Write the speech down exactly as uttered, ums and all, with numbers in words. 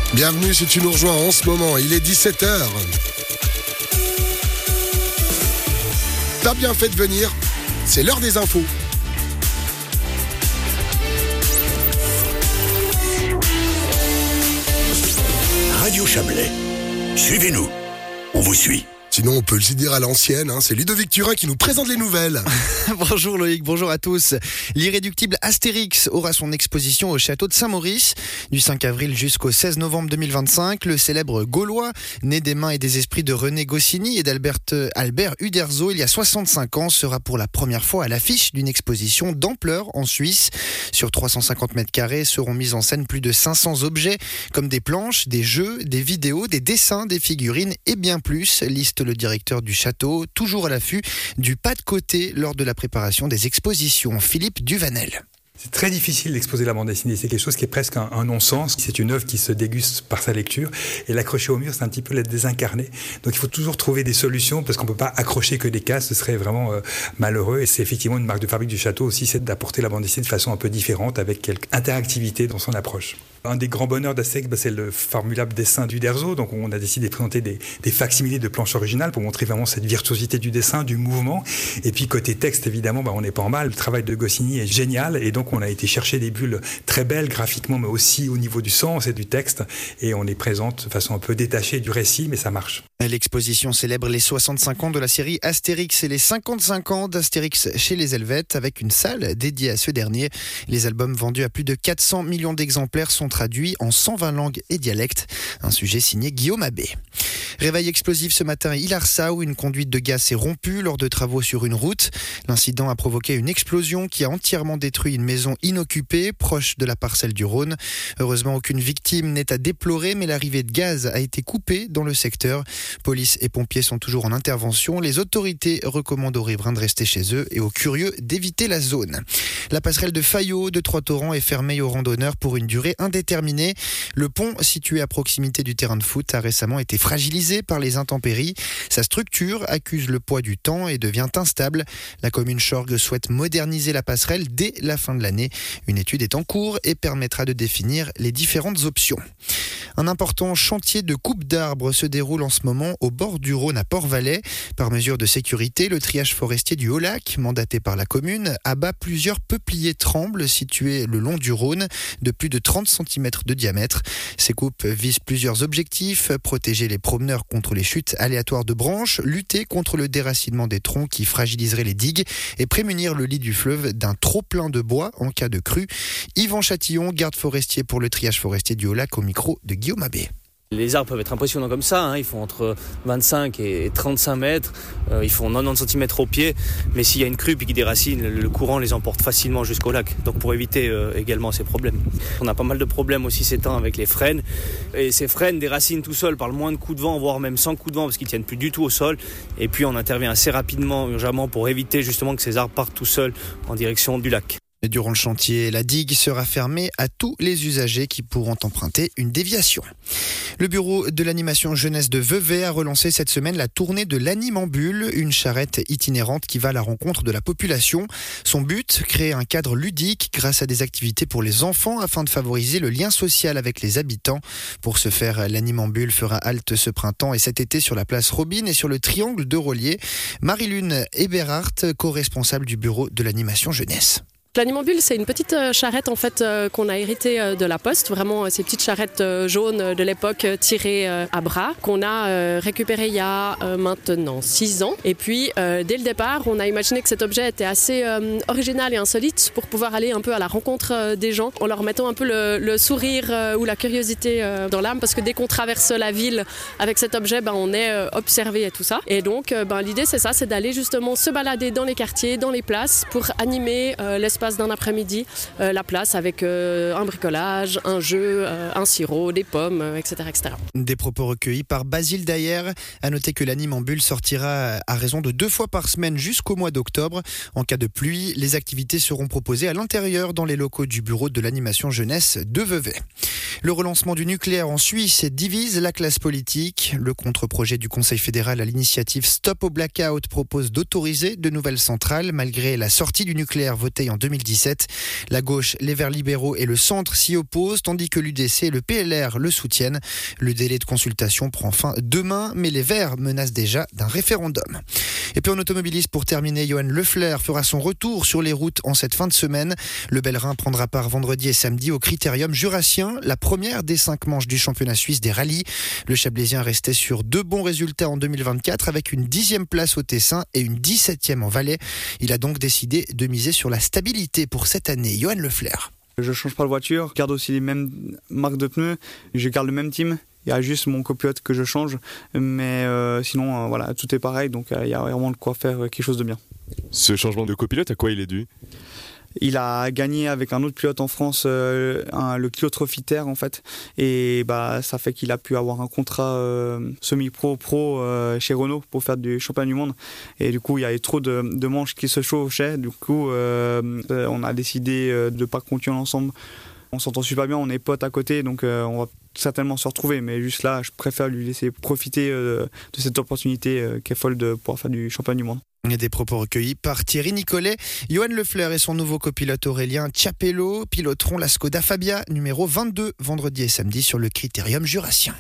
Bienvenue si tu nous rejoins en ce moment, il est dix-sept heures. T'as bien fait de venir, c'est l'heure des infos. Radio Chablais, suivez-nous, on vous suit. Sinon, on peut le dire à l'ancienne, hein, c'est Ludovic Turin qui nous présente les nouvelles. Bonjour Loïc, bonjour à tous. L'irréductible Astérix aura son exposition au château de Saint-Maurice. Du cinq avril jusqu'au seize novembre deux mille vingt-cinq, le célèbre Gaulois, né des mains et des esprits de René Goscinny et d'Albert Albert Uderzo il y a soixante-cinq ans, sera pour la première fois à l'affiche d'une exposition d'ampleur en Suisse. Sur trois cent cinquante mètres carrés seront mis en scène plus de cinq cents objets, comme des planches, des jeux, des vidéos, des dessins, des figurines et bien plus, liste le directeur du château, toujours à l'affût du pas de côté lors de la préparation des expositions. Philippe Duvanel. C'est très difficile d'exposer la bande dessinée, c'est quelque chose qui est presque un, un non-sens. C'est une œuvre qui se déguste par sa lecture et l'accrocher au mur, c'est un petit peu la désincarner. Donc il faut toujours trouver des solutions parce qu'on ne peut pas accrocher que des cases, ce serait vraiment euh, malheureux. Et c'est effectivement une marque de fabrique du château aussi, c'est d'apporter la bande dessinée de façon un peu différente avec quelque interactivité dans son approche. Un des grands bonheurs d'Astérix, bah, c'est le formidable dessin d'Uderzo. Donc on a décidé de présenter des, des facsimilés de planches originales pour montrer vraiment cette virtuosité du dessin, du mouvement. Et puis côté texte, évidemment, bah, on n'est pas en mal. Le travail de Goscinny est génial et donc on a été chercher des bulles très belles graphiquement, mais aussi au niveau du sens et du texte. Et on les présente de façon un peu détachée du récit, mais ça marche. L'exposition célèbre les soixante-cinq ans de la série Astérix et les cinquante-cinq ans d'Astérix chez les Helvètes avec une salle dédiée à ce dernier. Les albums vendus à plus de quatre cents millions d'exemplaires sont traduits en cent vingt langues et dialectes. Un sujet signé Guillaume Abbé. Réveil explosif ce matin à Ilarsa où une conduite de gaz s'est rompue lors de travaux sur une route. L'incident a provoqué une explosion qui a entièrement détruit une maison inoccupée proche de la parcelle du Rhône. Heureusement, aucune victime n'est à déplorer, mais l'arrivée de gaz a été coupée dans le secteur. Police et pompiers sont toujours en intervention. Les autorités recommandent aux riverains de rester chez eux et aux curieux d'éviter la zone. La passerelle de Fayot de Trois-Torrents est fermée aux randonneurs pour une durée indéterminée. Le pont, situé à proximité du terrain de foot, a récemment été fragilisé par les intempéries. Sa structure accuse le poids du temps et devient instable. La commune Chorgues souhaite moderniser la passerelle dès la fin de l'année. Une étude est en cours et permettra de définir les différentes options. Un important chantier de coupe d'arbres se déroule en ce moment au bord du Rhône à Port-Valais. Par mesure de sécurité, le triage forestier du Haut-Lac, mandaté par la commune, abat plusieurs peupliers trembles situés le long du Rhône de plus de trente centimètres de diamètre. Ces coupes visent plusieurs objectifs: protéger les promeneurs contre les chutes aléatoires de branches, lutter contre le déracinement des troncs qui fragiliserait les digues et prémunir le lit du fleuve d'un trop-plein de bois en cas de crue. Yvan Chatillon, garde forestier pour le triage forestier du Haut-Lac, au micro de Guillaume Abbé. Les arbres peuvent être impressionnants comme ça, hein. Ils font entre vingt-cinq et trente-cinq mètres, euh, ils font quatre-vingt-dix centimètres au pied, mais s'il y a une crue et qui déracine, le, le courant les emporte facilement jusqu'au lac, donc pour éviter euh, également ces problèmes. On a pas mal de problèmes aussi ces temps avec les frênes, et ces frênes déracinent tout seuls par le moins de coups de vent, voire même sans coups de vent, parce qu'ils tiennent plus du tout au sol, et puis on intervient assez rapidement, urgemment, pour éviter justement que ces arbres partent tout seuls en direction du lac. Durant le chantier, la digue sera fermée à tous les usagers qui pourront emprunter une déviation. Le bureau de l'animation jeunesse de Vevey a relancé cette semaine la tournée de l'Animambule, une charrette itinérante qui va à la rencontre de la population. Son but, créer un cadre ludique grâce à des activités pour les enfants afin de favoriser le lien social avec les habitants. Pour ce faire, l'Animambule fera halte ce printemps et cet été sur la place Robin et sur le triangle de Rollier. Marie-Lune Eberhardt, co-responsable du bureau de l'animation jeunesse. L'Animambule, c'est une petite charrette en fait euh, qu'on a héritée euh, de la Poste, vraiment euh, ces petites charrettes euh, jaunes euh, de l'époque euh, tirées euh, à bras, qu'on a euh, récupérées il y a euh, maintenant six ans. Et puis, euh, dès le départ, on a imaginé que cet objet était assez euh, original et insolite pour pouvoir aller un peu à la rencontre euh, des gens, en leur mettant un peu le, le sourire euh, ou la curiosité euh, dans l'âme, parce que dès qu'on traverse la ville avec cet objet, ben, on est euh, observé et tout ça. Et donc, euh, ben, l'idée, c'est ça, c'est d'aller justement se balader dans les quartiers, dans les places, pour animer euh, l'espace d'un après-midi, euh, la place avec euh, un bricolage, un jeu, euh, un sirop, des pommes, euh, et cetera, et cetera. Des propos recueillis par Basile Dayer. À noter que l'Animambule sortira à raison de deux fois par semaine jusqu'au mois d'octobre. En cas de pluie, les activités seront proposées à l'intérieur dans les locaux du bureau de l'animation jeunesse de Vevey. Le relancement du nucléaire en Suisse divise la classe politique. Le contre-projet du Conseil fédéral à l'initiative Stop au Blackout propose d'autoriser de nouvelles centrales malgré la sortie du nucléaire votée en deux mille deux mille dix-sept. La gauche, les Verts libéraux et le centre s'y opposent, tandis que l'U D C et le P L R le soutiennent. Le délai de consultation prend fin demain, mais les Verts menacent déjà d'un référendum. Et puis en automobiliste, pour terminer, Johan Lefleur fera son retour sur les routes en cette fin de semaine. Le Bellerin prendra part vendredi et samedi au Critérium Jurassien, la première des cinq manches du championnat suisse des rallyes. Le Chablaisien restait sur deux bons résultats en deux mille vingt-quatre avec une dixième place au Tessin et une dix-septième en Valais. Il a donc décidé de miser sur la stabilité pour cette année. Johan Lefleur. Je change pas de voiture, je garde aussi les mêmes marques de pneus, je garde le même team. Il y a juste mon copilote que je change, mais euh, sinon euh, voilà, tout est pareil, donc euh, il y a vraiment de quoi faire quelque chose de bien. Ce changement de copilote, à quoi il est dû ? Il a gagné avec un autre pilote en France, euh, un, le Clio Trophy Terre en fait, et bah ça fait qu'il a pu avoir un contrat euh, semi-pro pro euh, chez Renault pour faire du championnat du monde. Et du coup il y avait trop de, de manches qui se chevauchaient. Du coup euh, on a décidé de ne pas continuer ensemble. On s'entend super bien, on est potes à côté, donc euh, on va certainement se retrouver. Mais juste là, je préfère lui laisser profiter euh, de cette opportunité euh, qui est folle de pouvoir faire du championnat du monde. Il y a des propos recueillis par Thierry Nicolet. Johan Lefleur et son nouveau copilote Aurélien Tchapello piloteront la Skoda Fabia numéro vingt-deux vendredi et samedi sur le Critérium Jurassien.